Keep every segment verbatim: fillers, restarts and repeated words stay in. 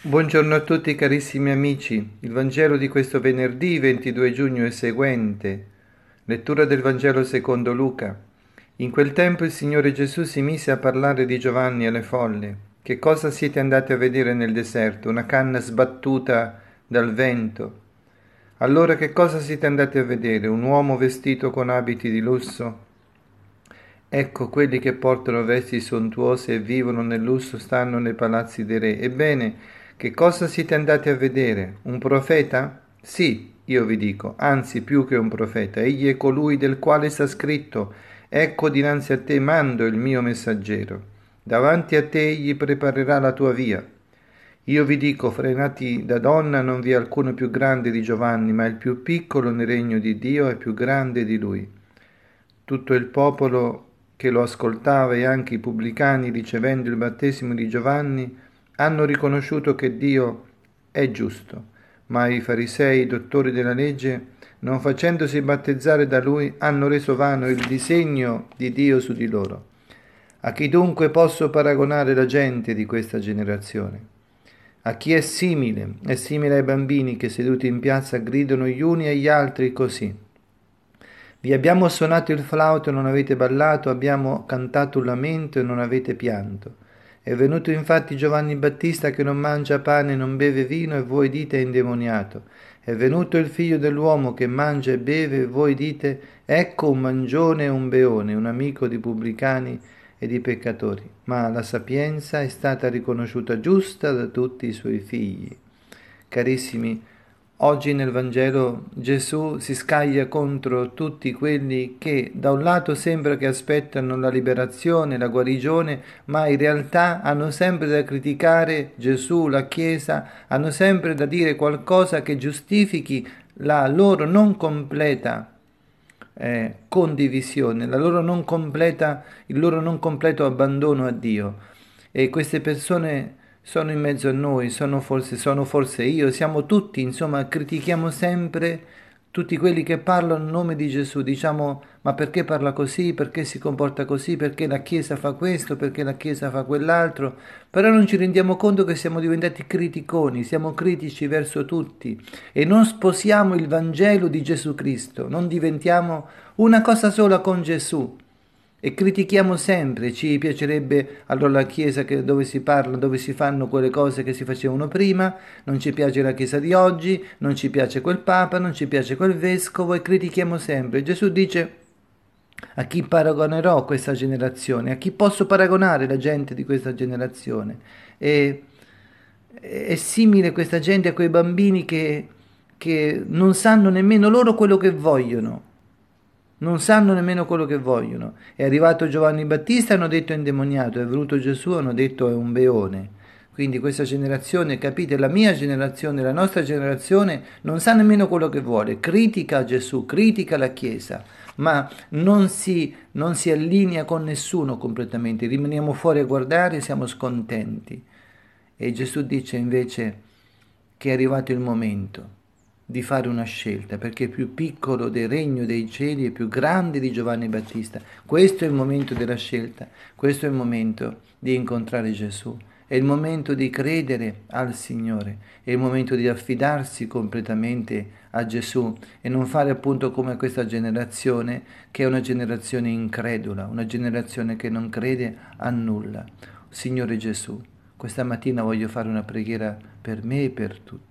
Buongiorno a tutti carissimi amici, il Vangelo di questo venerdì ventidue giugno è seguente. Lettura del Vangelo secondo Luca. In quel tempo il Signore Gesù si mise a parlare di Giovanni alle folle. Che cosa siete andati a vedere nel deserto? Una canna sbattuta dal vento. Allora che cosa siete andati a vedere? Un uomo vestito con abiti di lusso? Ecco, quelli che portano vesti sontuose e vivono nel lusso stanno nei palazzi dei re. Ebbene, che cosa siete andati a vedere? Un profeta? Sì, io vi dico, anzi più che un profeta, egli è colui del quale sta scritto: ecco dinanzi a te mando il mio messaggero. Davanti a te egli preparerà la tua via. Io vi dico, fra i nati da donna non vi è alcuno più grande di Giovanni, ma il più piccolo nel regno di Dio è più grande di lui. Tutto il popolo che lo ascoltava e anche i pubblicani, ricevendo il battesimo di Giovanni, hanno riconosciuto che Dio è giusto, ma i farisei, i dottori della legge, non facendosi battezzare da lui, hanno reso vano il disegno di Dio su di loro. A chi dunque posso paragonare la gente di questa generazione? A chi è simile? È simile ai bambini che seduti in piazza gridano gli uni agli altri così: vi abbiamo suonato il flauto e non avete ballato, abbiamo cantato un lamento e non avete pianto. È venuto infatti Giovanni Battista che non mangia pane e non beve vino e voi dite è indemoniato. È venuto il figlio dell'uomo che mangia e beve e voi dite ecco un mangione e un beone, un amico di pubblicani e di peccatori. Ma la sapienza è stata riconosciuta giusta da tutti i suoi figli. Carissimi, oggi nel Vangelo Gesù si scaglia contro tutti quelli che da un lato sembra che aspettano la liberazione, la guarigione, ma in realtà hanno sempre da criticare Gesù, la Chiesa, hanno sempre da dire qualcosa che giustifichi la loro non completa eh, condivisione, la loro non completa, il loro non completo abbandono a Dio. E queste persone sono in mezzo a noi, sono forse, sono forse io, siamo tutti, insomma, critichiamo sempre tutti quelli che parlano in nome di Gesù, diciamo, ma perché parla così, perché si comporta così, perché la Chiesa fa questo, perché la Chiesa fa quell'altro, però non ci rendiamo conto che siamo diventati criticoni, siamo critici verso tutti e non sposiamo il Vangelo di Gesù Cristo, non diventiamo una cosa sola con Gesù. E critichiamo sempre, ci piacerebbe allora la Chiesa che, dove si parla, dove si fanno quelle cose che si facevano prima, non ci piace la Chiesa di oggi, non ci piace quel Papa, non ci piace quel Vescovo e critichiamo sempre. Gesù dice: a chi paragonerò questa generazione? A chi posso paragonare la gente di questa generazione? E, è simile questa gente a quei bambini che, che non sanno nemmeno loro quello che vogliono. Non sanno nemmeno quello che vogliono. È arrivato Giovanni Battista, hanno detto è indemoniato, è venuto Gesù, hanno detto è un beone. Quindi questa generazione, capite, la mia generazione, la nostra generazione non sa nemmeno quello che vuole, critica Gesù, critica la Chiesa, ma non si, non si allinea con nessuno completamente, rimaniamo fuori a guardare e siamo scontenti. E Gesù dice invece che è arrivato il momento di fare una scelta, perché più piccolo del regno dei cieli è più grande di Giovanni Battista. Questo è il momento della scelta, questo è il momento di incontrare Gesù, è il momento di credere al Signore, è il momento di affidarsi completamente a Gesù e non fare appunto come questa generazione che è una generazione incredula, una generazione che non crede a nulla. Signore Gesù, questa mattina voglio fare una preghiera per me e per tutti.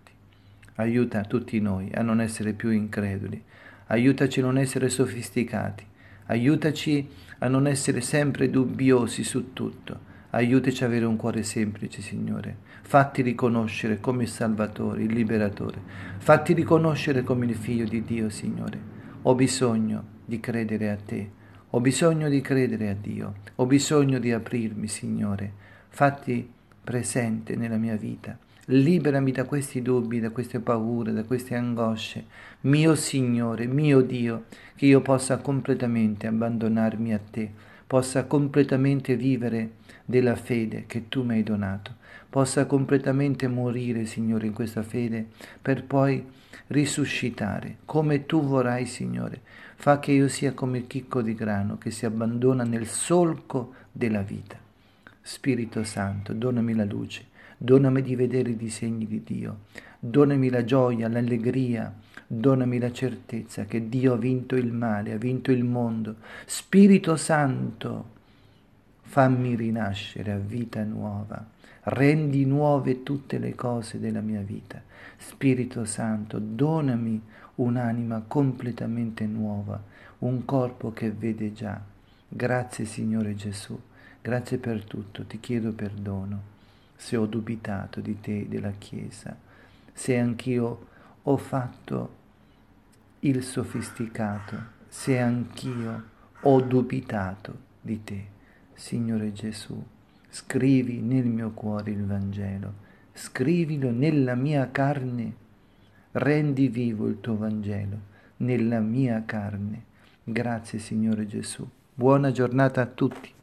Aiuta tutti noi a non essere più increduli, aiutaci a non essere sofisticati, aiutaci a non essere sempre dubbiosi su tutto, aiutaci a avere un cuore semplice, Signore. Fatti riconoscere come il Salvatore, il Liberatore, fatti riconoscere come il Figlio di Dio, Signore. Ho bisogno di credere a Te, ho bisogno di credere a Dio, ho bisogno di aprirmi, Signore. Fatti presente nella mia vita. Liberami da questi dubbi, da queste paure, da queste angosce. Mio Signore, mio Dio, che io possa completamente abbandonarmi a Te, possa completamente vivere della fede che Tu mi hai donato, possa completamente morire, Signore, in questa fede, per poi risuscitare, come Tu vorrai, Signore. Fa che io sia come il chicco di grano che si abbandona nel solco della vita. Spirito Santo, donami la luce, donami di vedere i disegni di Dio, donami la gioia, l'allegria, donami la certezza che Dio ha vinto il male, ha vinto il mondo. Spirito Santo, fammi rinascere a vita nuova, rendi nuove tutte le cose della mia vita. Spirito Santo, donami un'anima completamente nuova, un corpo che vede già. Grazie Signore Gesù, grazie per tutto, ti chiedo perdono se ho dubitato di te e della Chiesa, se anch'io ho fatto il sofisticato, se anch'io ho dubitato di te. Signore Gesù, scrivi nel mio cuore il Vangelo, scrivilo nella mia carne, rendi vivo il tuo Vangelo nella mia carne. Grazie Signore Gesù. Buona giornata a tutti.